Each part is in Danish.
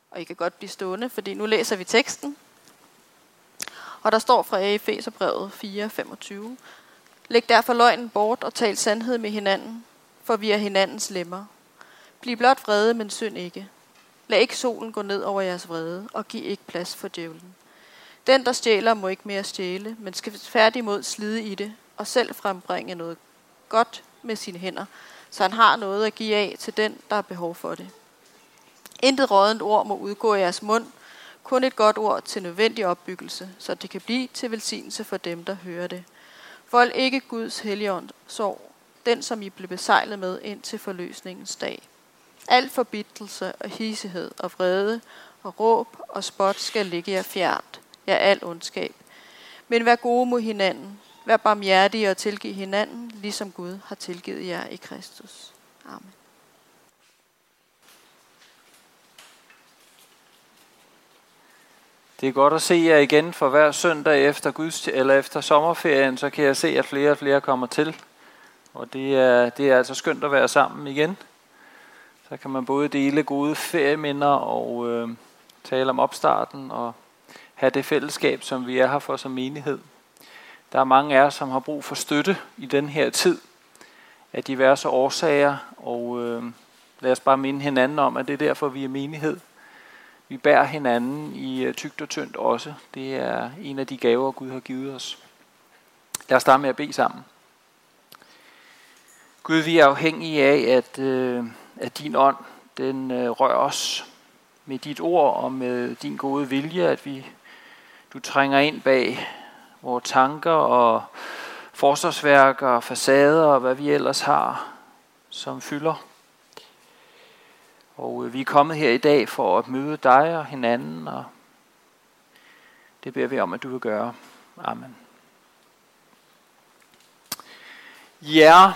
Og I kan godt blive stående, fordi nu læser vi teksten. Og der står fra Efeserbrevet 4:25. Læg derfor løgnen bort og tal sandhed med hinanden, for vi er hinandens lemmer. Bliv blot vrede, men synd ikke. Lad ikke solen gå ned over jeres vrede, og giv ikke plads for djævlen. Den, der stjæler, må ikke mere stjæle, men skal tværtimod slide i det, og selv frembringe noget godt med sine hænder, så han har noget at give af til den, der har behov for det. Intet råddent ord må udgå af jeres mund, kun et godt ord til nødvendig opbyggelse, så det kan blive til velsignelse for dem, der hører det. Vold ikke Guds helligånd sorg, den som I blev besejlet med ind til forløsningens dag. Al forbittelse og hissighed og vrede og råb og spot skal ligge jer fjernt, ja al ondskab. Men vær gode mod hinanden, vær barmhjertige og tilgiv hinanden, ligesom Gud har tilgivet jer i Kristus. Amen. Det er godt at se jer igen, for hver søndag efter sommerferien, så kan jeg se, at flere og flere kommer til. Og det er altså skønt at være sammen igen. Så kan man både dele gode ferieminder og tale om opstarten og have det fællesskab, som vi er her for som menighed. Der er mange af os, som har brug for støtte i den her tid af diverse årsager, og lad os bare minde hinanden om, at det er derfor, vi er menighed. Vi bærer hinanden i tykt og tyndt også. Det er en af de gaver, Gud har givet os. Lad os starte med at bede sammen. Gud, vi er afhængige af, at din ånd, den rører os med dit ord og med din gode vilje, at du trænger ind bag vores tanker og forsvarsværker og facader og hvad vi ellers har, som fylder. Og vi er kommet her i dag for at møde dig og hinanden, og det beder vi om, at du vil gøre. Amen. Ja,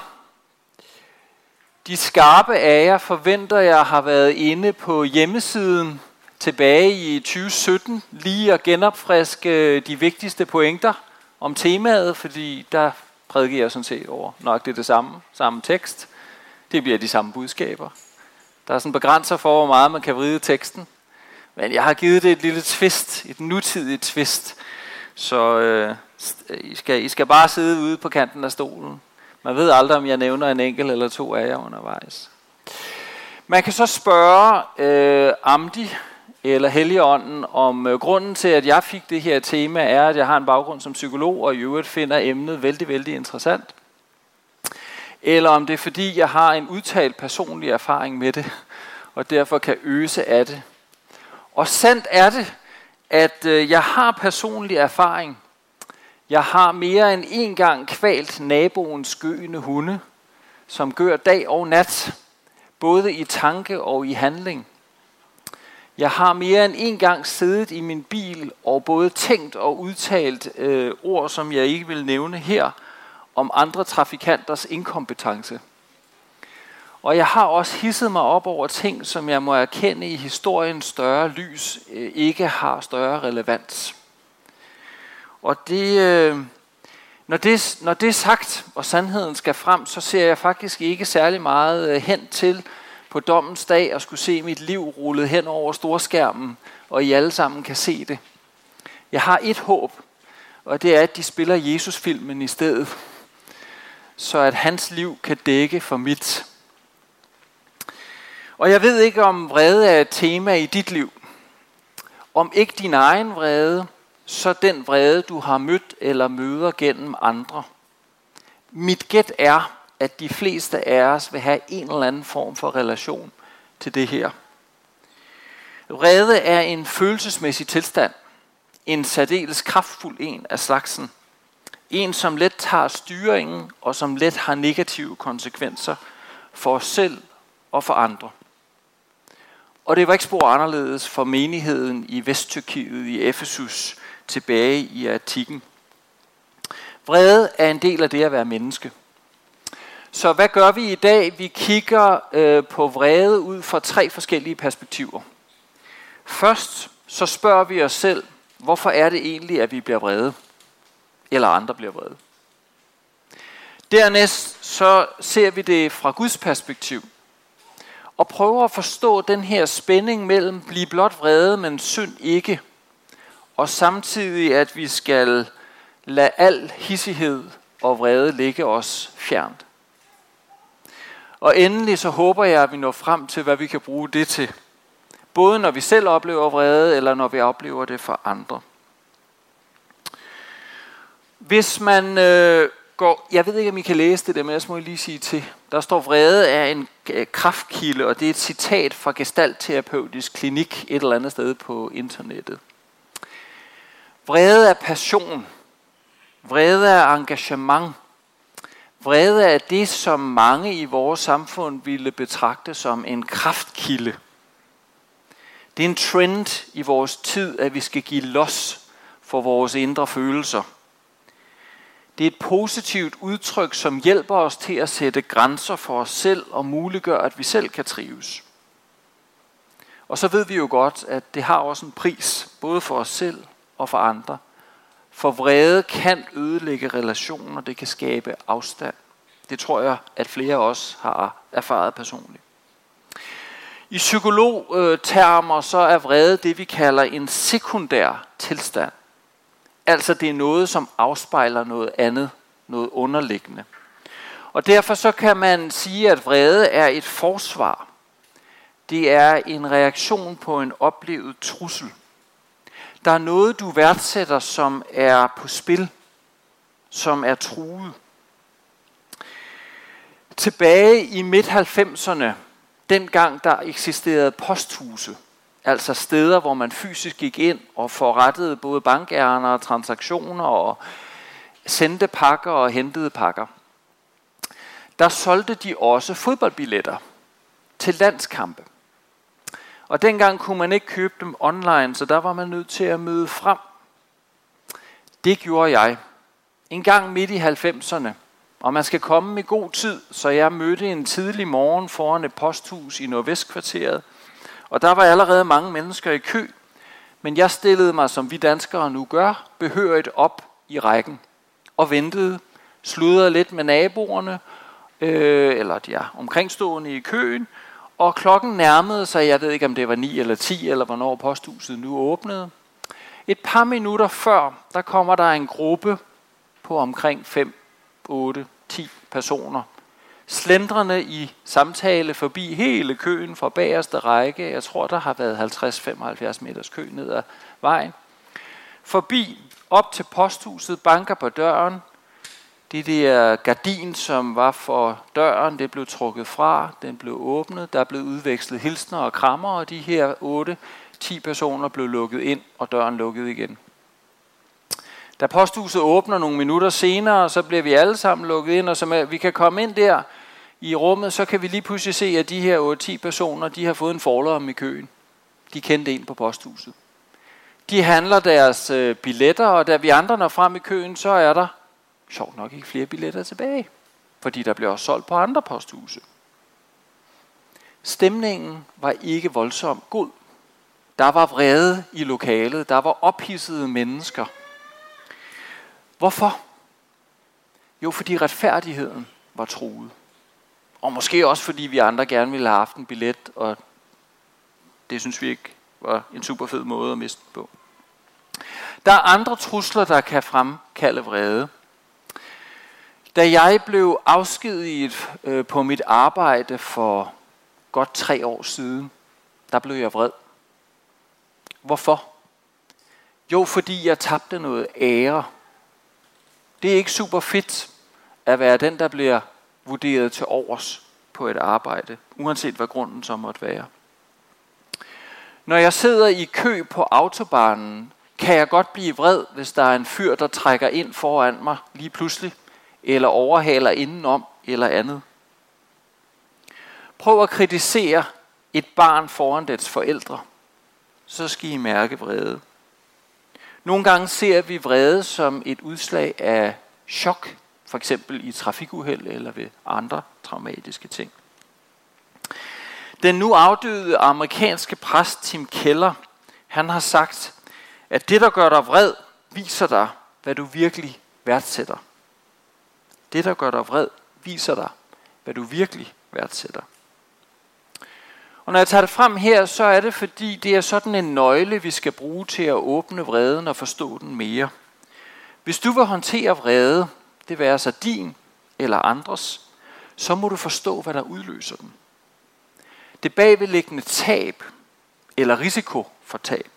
de skarpe af jer forventer jeg har været inde på hjemmesiden tilbage i 2017, lige at genopfriske de vigtigste pointer om temaet, fordi der prædikerer jeg sådan set over nok det samme tekst. Det bliver de samme budskaber. Der er sådan begrænser for, hvor meget man kan vride teksten. Men jeg har givet det et lille twist, et nutidigt twist. Så I skal bare sidde ude på kanten af stolen. Man ved aldrig, om jeg nævner en enkelt eller to af jer undervejs. Man kan så spørge Amdi eller Helligånden om grunden til, at jeg fik det her tema, er, at jeg har en baggrund som psykolog, og i øvrigt finder emnet vældig, vældig interessant. Eller om det er, fordi jeg har en udtalt personlig erfaring med det, og derfor kan øse af det. Og sandt er det, at jeg har personlig erfaring. Jeg har mere end en gang kvalt naboens gøende hunde, som gør dag og nat, både i tanke og i handling. Jeg har mere end en gang siddet i min bil og både tænkt og udtalt ord, som jeg ikke vil nævne her, om andre trafikanters inkompetence. Og jeg har også hisset mig op over ting, som jeg må erkende i historiens større lys ikke har større relevans. Og når det er sagt, og sandheden skal frem, så ser jeg faktisk ikke særlig meget hen til på dommens dag at skulle se mit liv rullet hen over storskærmen, og I alle sammen kan se det. Jeg har et håb, og det er, at de spiller Jesus-filmen i stedet, så at hans liv kan dække for mit. Og jeg ved ikke, om vrede er et tema i dit liv. Om ikke din egen vrede, så den vrede, du har mødt eller møder gennem andre. Mit gæt er, at de fleste af os vil have en eller anden form for relation til det her. Vrede er en følelsesmæssig tilstand. En særdeles kraftfuld en af slagsen. En, som let tager styringen, og som let har negative konsekvenser for os selv og for andre. Og det var ikke spor anderledes for menigheden i Vesttyrkiet i Efesus tilbage i antikken. Vrede er en del af det at være menneske. Så hvad gør vi i dag? Vi kigger på vrede ud fra 3 forskellige perspektiver. Først så spørger vi os selv, hvorfor er det egentlig, at vi bliver vrede? Eller andre bliver vrede. Dernæst så ser vi det fra Guds perspektiv. og prøver at forstå den her spænding mellem blive blot vrede, men synd ikke. Og samtidig, at vi skal lade al hissighed og vrede ligge os fjernt. Og endelig så håber jeg, at vi når frem til, hvad vi kan bruge det til. Både når vi selv oplever vrede, eller når vi oplever det for andre. Hvis man går... Jeg ved ikke, om I kan læse det der, men jeg må lige sige til. Der står, vrede er en kraftkilde, og det er et citat fra gestaltterapeutisk klinik et eller andet sted på internettet. Vrede er passion. Vrede er engagement. Vrede er det, som mange i vores samfund ville betragte som en kraftkilde. Det er en trend i vores tid, at vi skal give los for vores indre følelser. Det er et positivt udtryk, som hjælper os til at sætte grænser for os selv og muliggør, at vi selv kan trives. Og så ved vi jo godt, at det har også en pris, både for os selv og for andre. For vrede kan ødelægge relationer, det kan skabe afstand. Det tror jeg, at flere af os har erfaret personligt. I psykologtermer så er vrede det, vi kalder en sekundær tilstand. Altså det er noget, som afspejler noget andet, noget underliggende. Og derfor så kan man sige, at vrede er et forsvar. Det er en reaktion på en oplevet trussel. Der er noget, du værdsætter, som er på spil, som er truet. Tilbage i midt-90'erne, dengang der eksisterede posthuse, altså steder, hvor man fysisk gik ind og forrettede både bankærender og transaktioner og sendte pakker og hentede pakker. Der solgte de også fodboldbilletter til landskampe. Og dengang kunne man ikke købe dem online, så der var man nødt til at møde frem. Det gjorde jeg. En gang midt i 90'erne. Og man skal komme i god tid, så jeg mødte en tidlig morgen foran et posthus i Nordvestkvarteret. Og der var allerede mange mennesker i kø. Men jeg stillede mig, som vi danskere nu gør, behørigt op i rækken. Og ventede, sludrede lidt med naboerne, eller de omkringstående i køen. Og klokken nærmede sig, jeg ved ikke om det var 9 eller 10, eller hvornår posthuset nu åbnede. Et par minutter før, der kommer der en gruppe på omkring 5, 8, 10 personer. Slendrende i samtale forbi hele køen fra bagerste række. Jeg tror, der har været 50-75 meters kø ned ad vejen. Forbi, op til posthuset, banker på døren. Det der gardin, som var for døren, det blev trukket fra, den blev åbnet, der blev udvekslet hilsner og krammer, og de her 8-10 personer blev lukket ind, og døren lukket igen. Da posthuset åbner nogle minutter senere, så bliver vi alle sammen lukket ind, og så vi kan komme ind der i rummet, så kan vi lige pludselig se, at de her 8-10 personer, de har fået en forlomme i køen. De kendte en på posthuset. De handler deres billetter, og da vi andre når frem i køen, så er der sjovt nok ikke flere billetter tilbage, fordi der blev også solgt på andre posthuse. Stemningen var ikke voldsomt god. Der var vrede i lokalet, der var ophidsede mennesker. Hvorfor? Jo, fordi retfærdigheden var truet. Og måske også fordi vi andre gerne ville have haft en billet, og det synes vi ikke var en super fed måde at miste på. Der er andre trusler, der kan fremkalde vrede. Da jeg blev afskediget på mit arbejde for godt 3 år siden, der blev jeg vred. Hvorfor? Jo, fordi jeg tabte noget ære. Det er ikke super fedt at være den, der bliver vurderet til overs på et arbejde, uanset hvad grunden så måtte være. Når jeg sidder i kø på autobanen, kan jeg godt blive vred, hvis der er en fyr, der trækker ind foran mig lige pludselig, eller overhaler indenom, eller andet. Prøv at kritisere et barn foran dets forældre, så skal I mærke vrede. Nogle gange ser vi vrede som et udslag af chok, for eksempel i trafikuheld eller ved andre traumatiske ting. Den nu afdøde amerikanske præst Tim Keller, han har sagt, at det, der gør dig vred, viser dig, hvad du virkelig værdsætter. Det, der gør dig vred, viser dig, hvad du virkelig værdsætter. Og når jeg tager det frem her, så er det fordi, det er sådan en nøgle, vi skal bruge til at åbne vreden og forstå den mere. Hvis du vil håndtere vrede, det være sig din eller andres, så må du forstå, hvad der udløser den. Det bagvedliggende tab eller risiko for tab.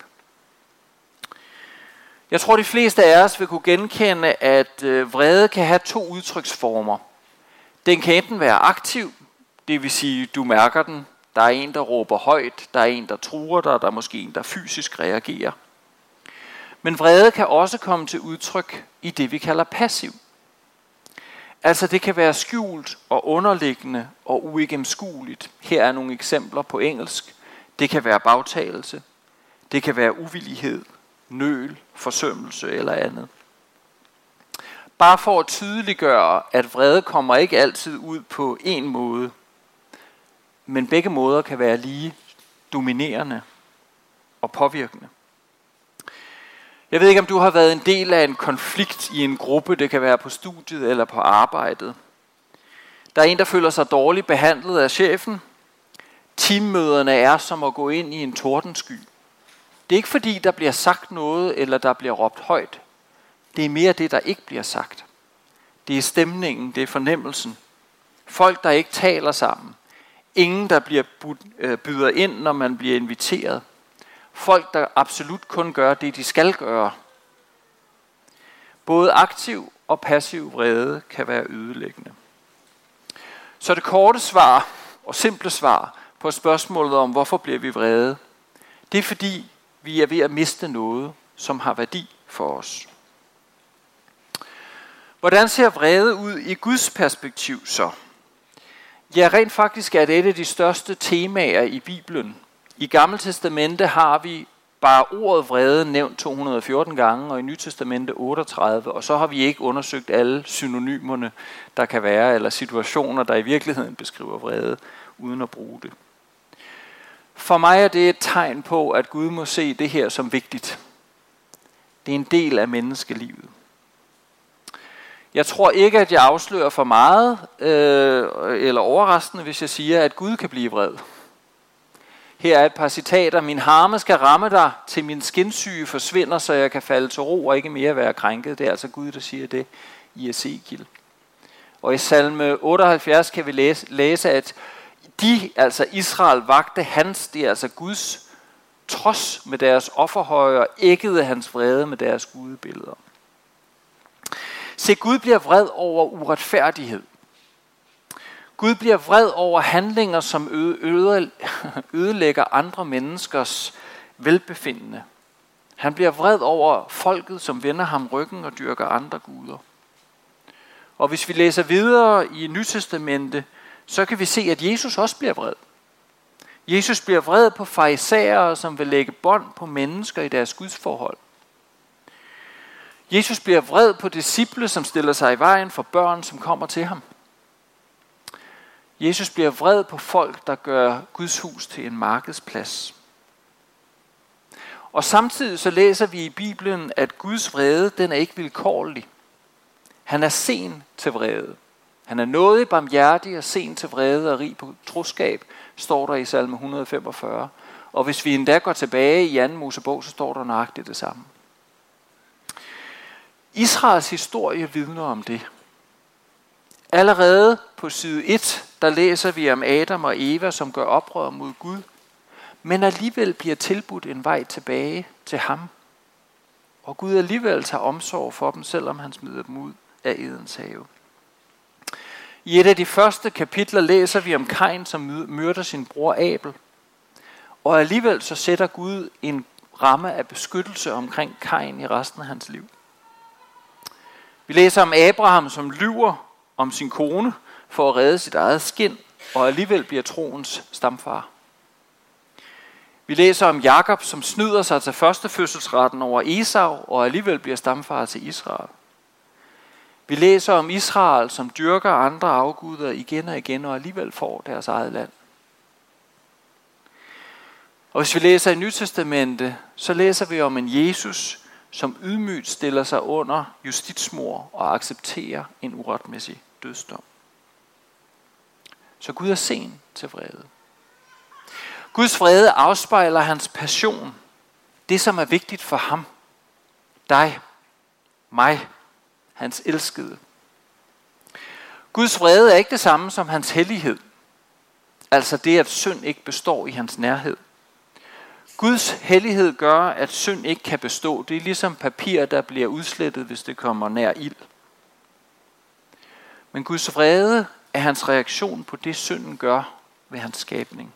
Jeg tror, de fleste af os vil kunne genkende, at vrede kan have to udtryksformer. Den kan enten være aktiv, det vil sige, du mærker den. Der er en, der råber højt, der er en, der truer dig, der er måske en, der fysisk reagerer. Men vrede kan også komme til udtryk i det, vi kalder passiv. Altså det kan være skjult og underliggende og uigennemskueligt. Her er nogle eksempler på engelsk. Det kan være bagtalelse. Det kan være uvillighed, nøl, forsømmelse eller andet. Bare for at tydeliggøre, at vrede kommer ikke altid ud på en måde, men begge måder kan være lige dominerende og påvirkende. Jeg ved ikke, om du har været en del af en konflikt i en gruppe, det kan være på studiet eller på arbejdet. Der er en, der føler sig dårligt behandlet af chefen. Teammøderne er som at gå ind i en tordensky. Det er ikke fordi, der bliver sagt noget, eller der bliver råbt højt. Det er mere det, der ikke bliver sagt. Det er stemningen, det er fornemmelsen. Folk, der ikke taler sammen. Ingen, der byder ind, når man bliver inviteret. Folk, der absolut kun gør det, de skal gøre. Både aktiv og passiv vrede kan være ødelæggende. Så det korte svar og simple svar på spørgsmålet om, hvorfor bliver vi vrede, det er fordi, vi er ved at miste noget, som har værdi for os. Hvordan ser vrede ud i Guds perspektiv så? Ja, rent faktisk er det et af de største temaer i Bibelen. I Gamle Testamente har vi bare ordet vrede nævnt 214 gange, og i Nye Testamente 38, og så har vi ikke undersøgt alle synonymerne, der kan være, eller situationer, der i virkeligheden beskriver vrede, uden at bruge det. For mig er det et tegn på, at Gud må se det her som vigtigt. Det er en del af menneskelivet. Jeg tror ikke, at jeg afslører for meget eller overraskende, hvis jeg siger, at Gud kan blive vred. Her er et par citater. Min harme skal ramme dig, til min skinsyge forsvinder, så jeg kan falde til ro og ikke mere være krænket. Det er altså Gud, der siger det i Ezekiel. Og i salme 78 kan vi læse, at altså Israel vagte hans, det er altså Guds trods med deres offerhøje og æggede hans vrede med deres gudebilleder. Se, Gud bliver vred over uretfærdighed. Gud bliver vred over handlinger, som ødelægger andre menneskers velbefindende. Han bliver vred over folket, som vender ham ryggen og dyrker andre guder. Og hvis vi læser videre i Nyt Testamente, så kan vi se, at Jesus også bliver vred. Jesus bliver vred på farisæere, som vil lægge bånd på mennesker i deres gudsforhold. Jesus bliver vred på disciple, som stiller sig i vejen for børn, som kommer til ham. Jesus bliver vred på folk, der gør Guds hus til en markedsplads. Og samtidig så læser vi i Bibelen, at Guds vrede, den er ikke vilkårlig. Han er sen til vrede. Han er nådig, barmhjertig og sen til vrede og rig på troskab, står der i salme 145. Og hvis vi endda går tilbage i 2. Mosebog, så står der nøjagtigt det samme. Israels historie vidner om det. Allerede på side 1, der læser vi om Adam og Eva, som gør oprør mod Gud, men alligevel bliver tilbudt en vej tilbage til ham. Og Gud alligevel tager omsorg for dem, selvom han smider dem ud af Edens have. I et af de første kapitler læser vi om Kain, som myrder sin bror Abel. Og alligevel så sætter Gud en ramme af beskyttelse omkring Kain i resten af hans liv. Vi læser om Abraham, som lyver om sin kone for at redde sit eget skind, og alligevel bliver troens stamfar. Vi læser om Jakob, som snyder sig til førstefødselsretten over Esau, og alligevel bliver stamfar til Israel. Vi læser om Israel, som dyrker andre afguder igen og igen, og alligevel får deres eget land. Og hvis vi læser i Nyt Testamente, så læser vi om en Jesus, som ydmygt stiller sig under justitsmord og accepterer en uretmæssig dødsdom. Så Gud er sen til vrede. Guds vrede afspejler hans passion. Det, som er vigtigt for ham. Dig, mig, hans elskede. Guds vrede er ikke det samme som hans hellighed. Altså det, at synd ikke består i hans nærhed. Guds hellighed gør, at synd ikke kan bestå. Det er ligesom papir, der bliver udslettet, hvis det kommer nær ild. Men Guds vrede er hans reaktion på det, synden gør ved hans skabning.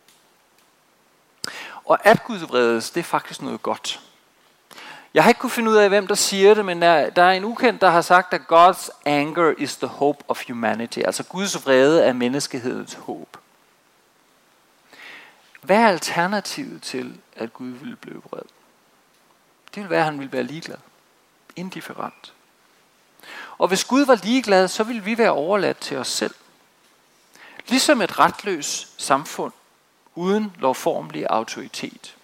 Og at Gud vredes, det er faktisk noget godt. Jeg har ikke kunnet finde ud af, hvem der siger det, men der er en ukendt, der har sagt, at God's anger is the hope of humanity. Altså Guds vrede er menneskehedens håb. Hvad er alternativet til, at Gud ville blive vred? Det ville være, at han ville være ligeglad. Indifferent. Og hvis Gud var ligeglad, så ville vi være overladt til os selv. Ligesom et retløst samfund uden lovformelig autoritet.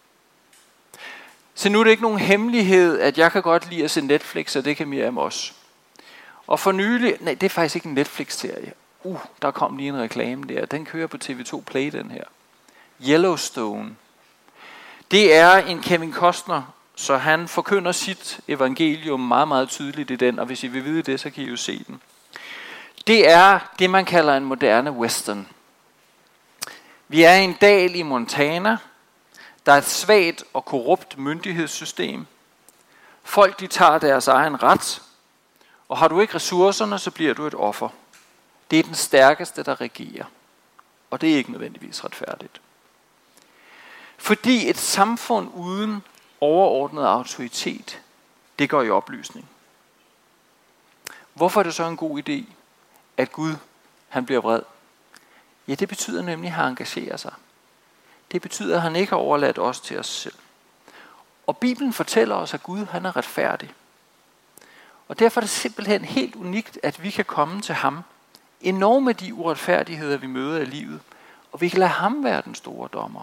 Så nu er det ikke nogen hemmelighed, at jeg kan godt lide at se Netflix, og det kan Miriam også. Og for nylig, nej, det er faktisk ikke en Netflix-serie. Der kom lige en reklame der. Den kører på TV2 Play, den her. Yellowstone. Det er en Kevin Costner, så han forkynder sit evangelium meget, meget tydeligt i den, og hvis I vil vide det, så kan I jo se den. Det er det, man kalder en moderne western. Vi er i en dal i Montana. Der er et svagt og korrupt myndighedssystem. Folk, de tager deres egen ret, og har du ikke ressourcerne, så bliver du et offer. Det er den stærkeste, der regerer. Og det er ikke nødvendigvis retfærdigt. Fordi et samfund uden overordnet autoritet, det går i opløsning. Hvorfor er det så en god idé, at Gud, han bliver vred? Ja, det betyder nemlig, at han engagerer sig. Det betyder, at han ikke har overladt os til os selv. Og Bibelen fortæller os, at Gud, han er retfærdig. Og derfor er det simpelthen helt unikt, at vi kan komme til ham, enormt med de uretfærdigheder, vi møder i livet, og vi kan lade ham være den store dommer.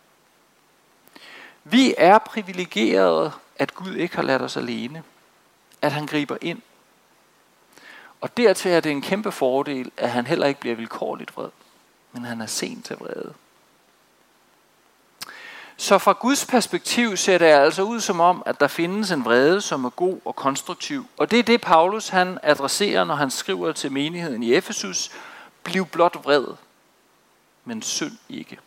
Vi er privilegerede, at Gud ikke har ladt os alene. At han griber ind. Og dertil er det en kæmpe fordel, at han heller ikke bliver vilkårligt vred. Men han er sent til vrede. Så fra Guds perspektiv ser det altså ud som om, at der findes en vrede, som er god og konstruktiv. Og det er det, Paulus han adresserer, når han skriver til menigheden i Efesus. Bliv blot vred, men synd ikke.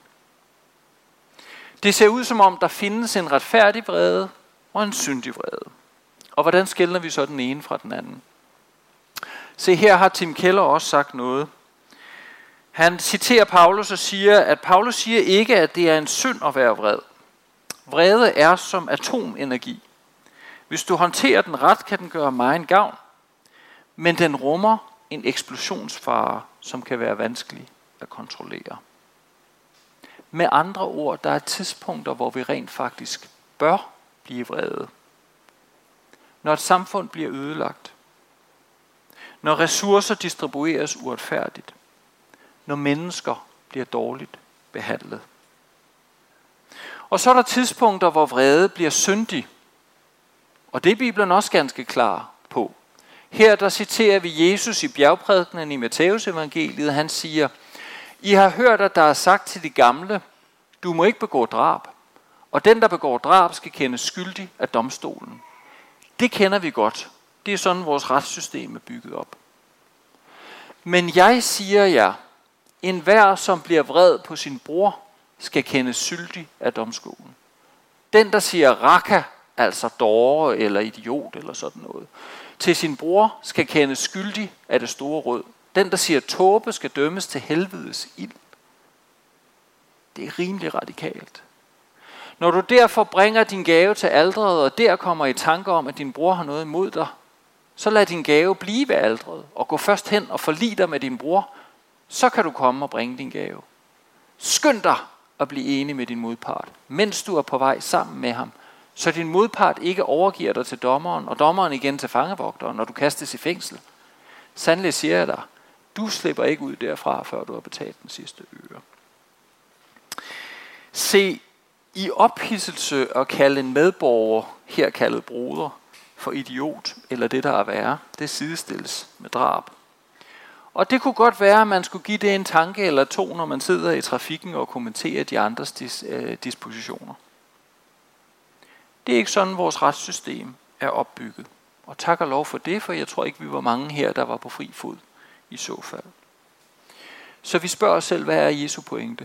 Det ser ud som om, der findes en retfærdig vrede og en syndig vrede. Og hvordan skelner vi så den ene fra den anden? Se, her har Tim Keller også sagt noget. Han citerer Paulus og siger, at Paulus siger ikke, at det er en synd at være vred. Vrede er som atomenergi. Hvis du håndterer den ret, kan den gøre mig en gavn. Men den rummer en eksplosionsfare, som kan være vanskelig at kontrollere. Med andre ord, der er tidspunkter, hvor vi rent faktisk bør blive vrede. Når et samfund bliver ødelagt. Når ressourcer distribueres uretfærdigt. Når mennesker bliver dårligt behandlet. Og så er der tidspunkter, hvor vrede bliver syndig. Og det er Bibelen også ganske klar på. Her der citerer vi Jesus i bjergprædikenen i Matthæus evangeliet. Han siger, I har hørt, at der er sagt til de gamle, du må ikke begå drab. Og den, der begår drab, skal kendes skyldig af domstolen. Det kender vi godt. Det er sådan, vores retssystem er bygget op. Men jeg siger jer, enhver, som bliver vred på sin bror, skal kendes skyldig af domstolen. Den, der siger raka, altså dåre eller idiot eller sådan noget, til sin bror skal kendes skyldig af det store rød. Den, der siger tåbe, skal dømmes til helvedes ild. Det er rimelig radikalt. Når du derfor bringer din gave til alteret, og der kommer i tanke om, at din bror har noget imod dig, så lad din gave blive ved alteret, og gå først hen og forlig dig med din bror, så kan du komme og bringe din gave. Skynd dig at blive enig med din modpart, mens du er på vej sammen med ham, så din modpart ikke overgiver dig til dommeren, og dommeren igen til fangevogteren, når du kastes i fængsel. Sandelig siger jeg dig, du slipper ikke ud derfra, før du har betalt den sidste øre. Se, i ophidselse at kalde en medborger, her kaldet broder, for idiot, eller det der er værre, det sidestilles med drab. Og det kunne godt være, at man skulle give det en tanke eller to, når man sidder i trafikken og kommenterer de andres dispositioner. Det er ikke sådan, vores retssystem er opbygget. Og tak og lov for det, for jeg tror ikke, vi var mange her, der var på fri fod i så fald. Så vi spørger os selv, hvad er Jesu pointe?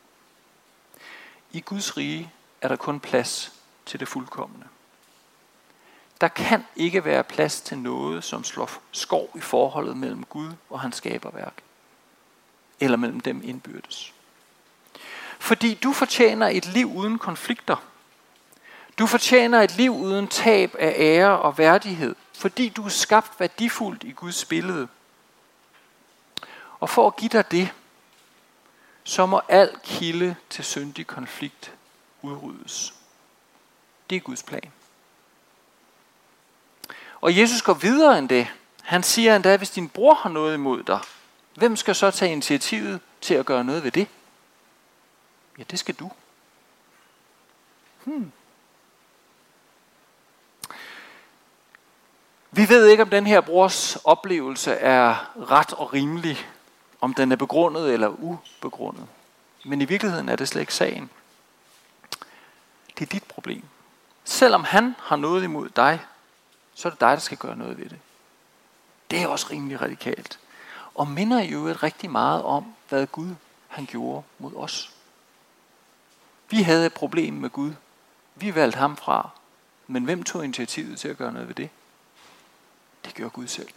I Guds rige er der kun plads til det fuldkomne. Der kan ikke være plads til noget, som slår skår i forholdet mellem Gud og hans skaberværk. Eller mellem dem indbyrdes. Fordi du fortjener et liv uden konflikter. Du fortjener et liv uden tab af ære og værdighed. Fordi du er skabt værdifuldt i Guds billede. Og for at give dig det, så må al kilde til syndig konflikt udryddes. Det er Guds plan. Og Jesus går videre end det. Han siger endda, hvis din bror har noget imod dig, hvem skal så tage initiativet til at gøre noget ved det? Ja, det skal du. Vi ved ikke, om den her brors oplevelse er ret og rimelig, om den er begrundet eller ubegrundet. Men i virkeligheden er det slet ikke sagen. Det er dit problem. Selvom han har noget imod dig, så er det dig, der skal gøre noget ved det. Det er også rimelig radikalt. Og minder jo et rigtig meget om, hvad Gud han gjorde mod os. Vi havde et problem med Gud. Vi valgte ham fra. Men hvem tog initiativet til at gøre noget ved det? Det gjorde Gud selv.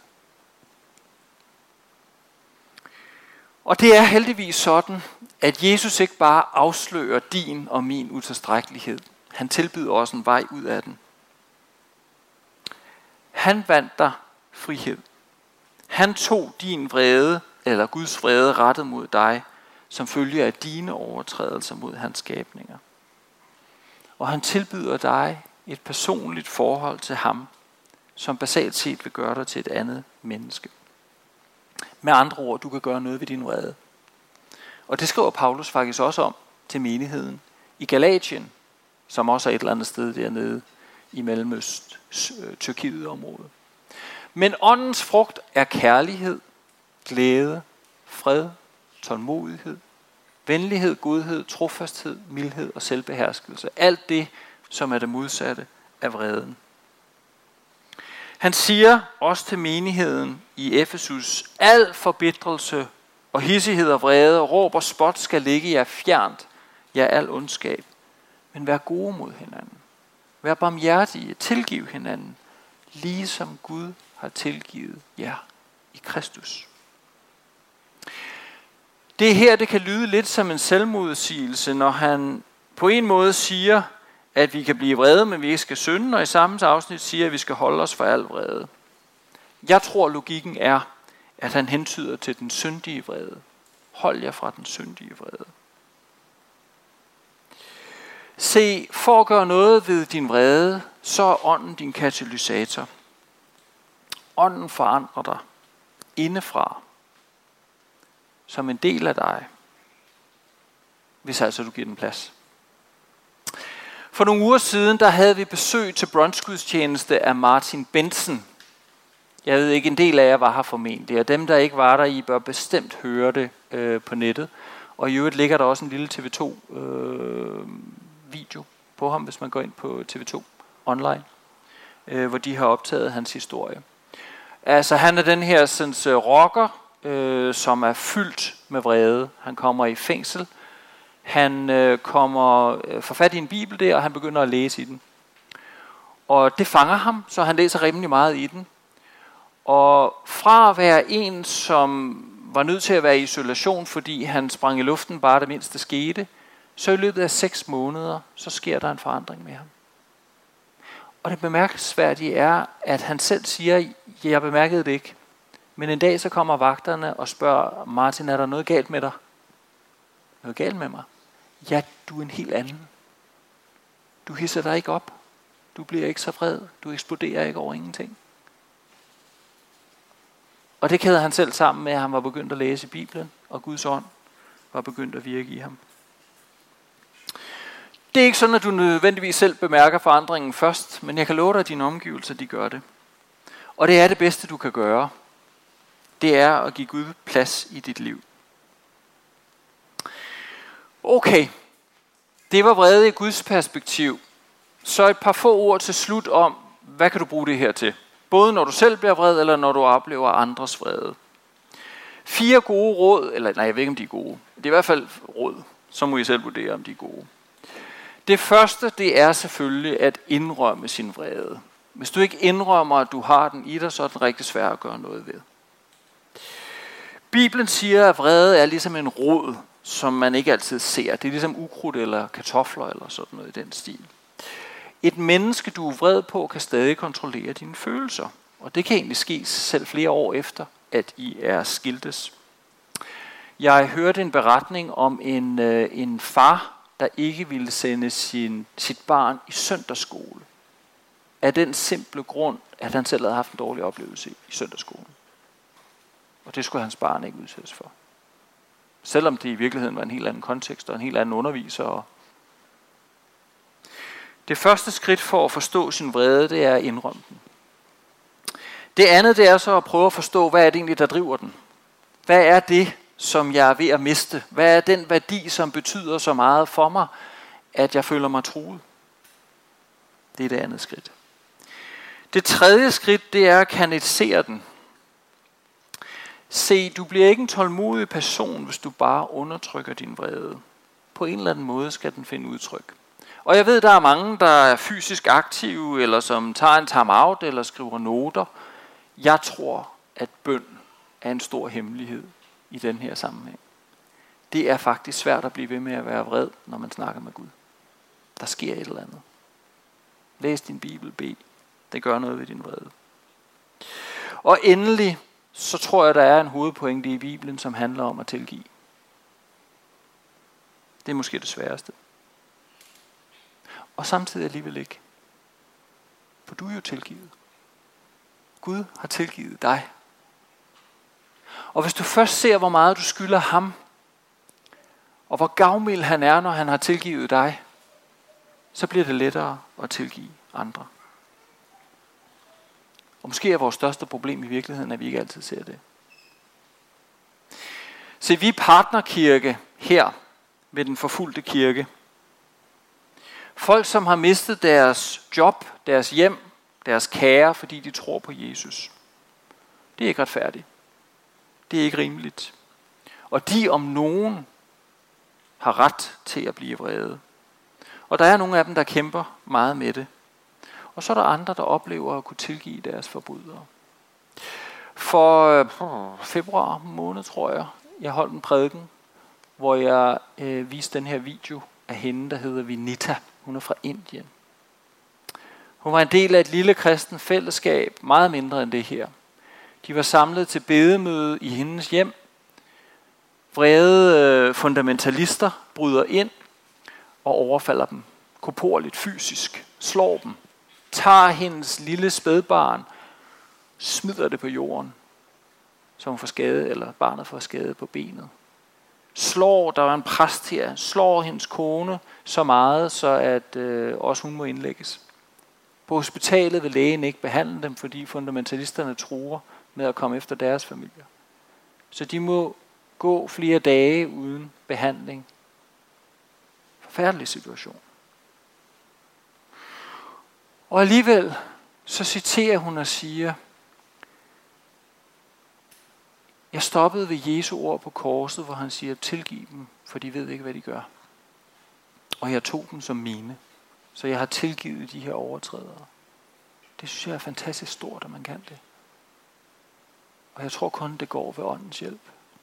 Og det er heldigvis sådan, at Jesus ikke bare afslører din og min utilstrækkelighed. Han tilbyder også en vej ud af den. Han vandt dig frihed. Han tog din vrede, eller Guds vrede rettet mod dig, som følge af dine overtrædelser mod hans skabninger. Og han tilbyder dig et personligt forhold til ham, som basalt set vil gøre dig til et andet menneske. Med andre ord, du kan gøre noget ved din vrede. Og det skriver Paulus faktisk også om til menigheden i Galatien, som også er et eller andet sted dernede i Mellemøst, Tyrkiet-området. Men åndens frugt er kærlighed, glæde, fred, tålmodighed, venlighed, godhed, trofasthed, mildhed og selvbeherskelse. Alt det, som er det modsatte af vreden. Han siger også til menigheden i Efesus, al forbitrelse og hissighed og vrede, råb og spot skal ligge jer fjernt, ja al ondskab. Men vær gode mod hinanden. Vær barmhjertige, tilgiv hinanden, ligesom Gud har tilgivet jer i Kristus. Det her, det kan lyde lidt som en selvmodsigelse, når han på en måde siger, at vi kan blive vrede, men vi ikke skal synde, og i samme afsnit siger, at vi skal holde os for al vrede. Jeg tror, logikken er, at han hentyder til den syndige vrede. Hold jer fra den syndige vrede. Se, for at gøre noget ved din vrede, så er ånden din katalysator. Ånden forandrer dig indefra, som en del af dig, hvis altså du giver den plads. For nogle uger siden, der havde vi besøg til brunchgudstjeneste af Martin Benson. Jeg ved ikke, en del af jer var her formentlig, og dem, der ikke var der, I bør bestemt høre det på nettet. Og i øvrigt ligger der også en lille TV2 video på ham, hvis man går ind på TV2 online, hvor de har optaget hans historie. Altså, han er den her rocker, som er fyldt med vrede. Han kommer i fængsel. Han får fat i en bibel der, og han begynder at læse i den. Og det fanger ham, så han læser rimelig meget i den. Og fra at være en, som var nødt til at være i isolation, fordi han sprang i luften, bare det mindste skete, så i løbet af 6 måneder, så sker der en forandring med ham. Og det bemærkelsesværdige er, at han selv siger, jeg bemærkede det ikke. Men en dag så kommer vagterne og spørger, Martin, er der noget galt med dig? Noget galt med mig? Ja, du er en helt anden. Du hisser dig ikke op. Du bliver ikke så vred. Du eksploderer ikke over ingenting. Og det kæder han selv sammen med, at han var begyndt at læse i Bibelen, og Guds ånd var begyndt at virke i ham. Det er ikke sådan, at du nødvendigvis selv bemærker forandringen først, men jeg kan love dig, at dine omgivelser de gør det. Og det er det bedste, du kan gøre. det er at give Gud plads i dit liv. Okay, det var vrede i Guds perspektiv. Så et par få ord til slut om, hvad kan du bruge det her til? Både når du selv bliver vred, eller når du oplever andres vrede. 4 gode råd, eller nej, jeg ved ikke, om de er gode. Det er i hvert fald råd. Så må I selv vurdere, om de er gode. Det første, det er selvfølgelig at indrømme sin vrede. Hvis du ikke indrømmer, at du har den i dig, så er den rigtig svær at gøre noget ved. Bibelen siger, at vrede er ligesom en rod, som man ikke altid ser. Det er ligesom ukrudt eller kartofler eller sådan noget i den stil. Et menneske, du er vred på, kan stadig kontrollere dine følelser. Og det kan egentlig ske selv flere år efter, at I er skiltes. Jeg hørte en beretning om en far, der ikke ville sende sit barn i søndagsskole. Af den simple grund, at han selv havde haft en dårlig oplevelse i søndagsskolen. Og det skulle hans barn ikke udsættes for. Selvom det i virkeligheden var en helt anden kontekst og en helt anden underviser. Det første skridt for at forstå sin vrede, det er at indrømme den. Det andet, det er så at prøve at forstå, hvad er det egentlig, der driver den? Hvad er det, som jeg er ved at miste? Hvad er den værdi, som betyder så meget for mig, at jeg føler mig truet? Det er det andet skridt. Det tredje skridt, det er at kanalisere den. Se, du bliver ikke en tålmodig person, hvis du bare undertrykker din vrede. På en eller anden måde skal den finde udtryk. Og jeg ved, der er mange, der er fysisk aktive, eller som tager en time-out, eller skriver noter. Jeg tror, at bøn er en stor hemmelighed i den her sammenhæng. Det er faktisk svært at blive ved med at være vred, når man snakker med Gud. Der sker et eller andet. Læs din Bibel, bed. Det gør noget ved din vrede. Og endelig, så tror jeg, der er en hovedpointe i Bibelen, som handler om at tilgive. Det er måske det sværeste. Og samtidig alligevel ikke. For du er jo tilgivet. Gud har tilgivet dig. Og hvis du først ser, hvor meget du skylder ham, og hvor gavmild han er, når han har tilgivet dig, så bliver det lettere at tilgive andre. Og måske er vores største problem i virkeligheden, at vi ikke altid ser det. Se, vi er partnerkirke her ved den forfulgte kirke. Folk, som har mistet deres job, deres hjem, deres kære, fordi de tror på Jesus. Det er ikke retfærdigt. Det er ikke rimeligt. Og de om nogen har ret til at blive vrede. Og der er nogle af dem, der kæmper meget med det. Og så er der andre, der oplever at kunne tilgive deres forbrydere. For februar måned, tror jeg holdt en prædiken, hvor jeg viste den her video af hende, der hedder Vinita. Hun er fra Indien. Hun var en del af et lille kristen fællesskab, meget mindre end det her. De var samlet til bedemøde i hendes hjem. Vrede fundamentalister bryder ind og overfalder dem. Korporligt, fysisk, slår dem. Tager hendes lille spædbarn, smider det på jorden, så hun får skade, eller barnet får skade på benet. Der var en præst her, slår hendes kone så meget, så at også hun må indlægges. På hospitalet vil lægen ikke behandle dem, fordi fundamentalisterne truer med at komme efter deres familier. Så de må gå flere dage uden behandling. Forfærdelig situation. Og alligevel så citerer hun og siger, jeg stoppede ved Jesu ord på korset, hvor han siger, tilgiv dem, for de ved ikke, hvad de gør. Og jeg tog dem som mine, så jeg har tilgivet de her overtrædere. Det synes jeg er fantastisk stort, at man kan det. Og jeg tror kun, det går ved åndens hjælp.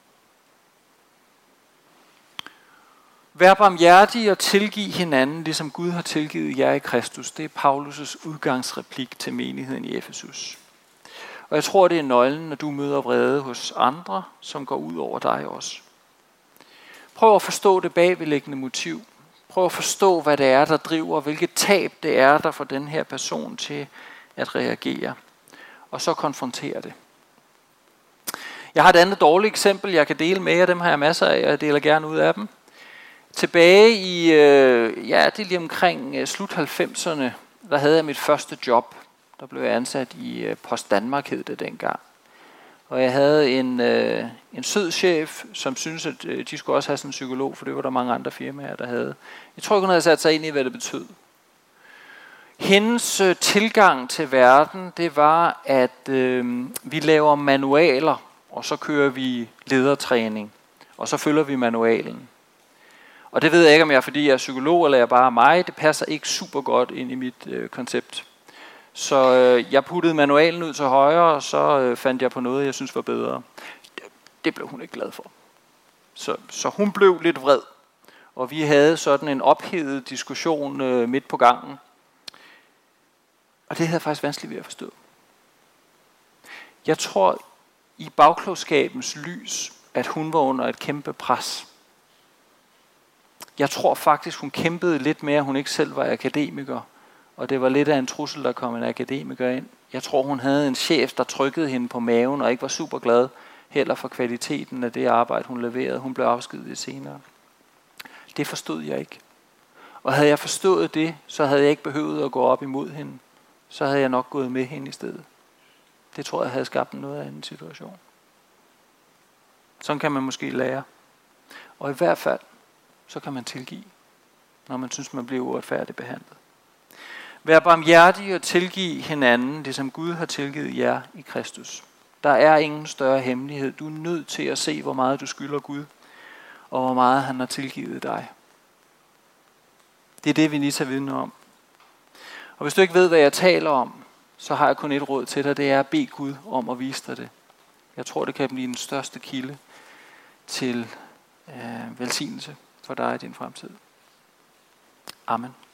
Vær barmhjertige og tilgiv hinanden, ligesom Gud har tilgivet jer i Kristus. Det er Paulus' udgangsreplik til menigheden i Efesus. Og jeg tror, det er nøglen, når du møder vrede hos andre, som går ud over dig også. Prøv at forstå det bagvedliggende motiv. Prøv at forstå, hvad det er, der driver, hvilket tab det er, der får den her person til at reagere. Og så konfrontere det. Jeg har et andet dårligt eksempel, jeg kan dele med jer. Dem har jeg masser af, og jeg deler gerne ud af dem. Tilbage i, det er lige omkring slut 90'erne, der havde jeg mit første job. Der blev jeg ansat i Post Danmark, hed det dengang. Og jeg havde en sød chef, som syntes, at de skulle også have sådan en psykolog, for det var der mange andre firmaer, der havde. Jeg tror ikke, hun havde sat sig ind i, hvad det betød. Hendes tilgang til verden, det var, at vi laver manualer, og så kører vi ledertræning, og så følger vi manualen. Og det ved jeg ikke, om jeg er, fordi jeg er psykolog, eller jeg bare er mig. Det passer ikke super godt ind i mit koncept. Så jeg puttede manualen ud til højre, og så fandt jeg på noget, jeg synes var bedre. Det blev hun ikke glad for. Så hun blev lidt vred. Og vi havde sådan en ophedet diskussion midt på gangen. Og det havde jeg faktisk vanskeligt ved at forstå. Jeg tror i bagklogskabens lys, at hun var under et kæmpe pres. Jeg tror faktisk, hun kæmpede lidt mere, at hun ikke selv var akademiker. Og det var lidt af en trussel, der kom en akademiker ind. Jeg tror, hun havde en chef, der trykkede hende på maven og ikke var super glad heller for kvaliteten af det arbejde, hun leverede. Hun blev afskediget senere. Det forstod jeg ikke. Og havde jeg forstået det, så havde jeg ikke behøvet at gå op imod hende. Så havde jeg nok gået med hende i stedet. Det tror jeg havde skabt en noget anden situation. Sådan kan man måske lære. Og i hvert fald, så kan man tilgive, når man synes, man bliver uretfærdigt behandlet. Vær barmhjertig og tilgive hinanden, det som Gud har tilgivet jer i Kristus. Der er ingen større hemmelighed. Du er nødt til at se, hvor meget du skylder Gud, og hvor meget han har tilgivet dig. Det er det, vi lige tager viden om. Og hvis du ikke ved, hvad jeg taler om, så har jeg kun et råd til dig, det er at bede Gud om at vise dig det. Jeg tror, det kan blive den største kilde til velsignelse for dig i din fremtid. Amen.